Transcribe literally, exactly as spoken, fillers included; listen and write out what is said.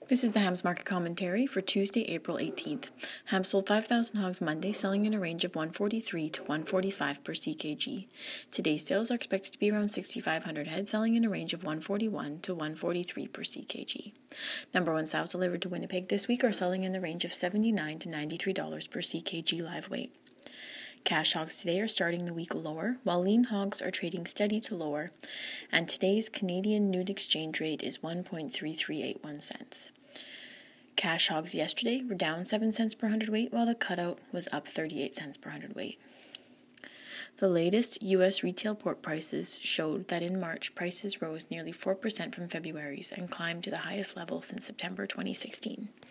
This is the Hams Market Commentary for Tuesday, April eighteenth. Hams sold five thousand hogs Monday, selling in a range of one forty-three to one forty-five per C K G. Today's sales are expected to be around sixty-five hundred head, selling in a range of one forty-one to one forty-three per C K G. Number one sows delivered to Winnipeg this week are selling in the range of seventy-nine to ninety-three dollars per C K G live weight. Cash hogs today are starting the week lower, while lean hogs are trading steady to lower, and today's Canadian Nude exchange rate is one point three three eight one cents. Cash hogs yesterday were down seven cents per hundredweight, while the cutout was up thirty-eight cents per hundredweight. The latest U S retail pork prices showed that in March, prices rose nearly four percent from February's and climbed to the highest level since September twenty sixteen.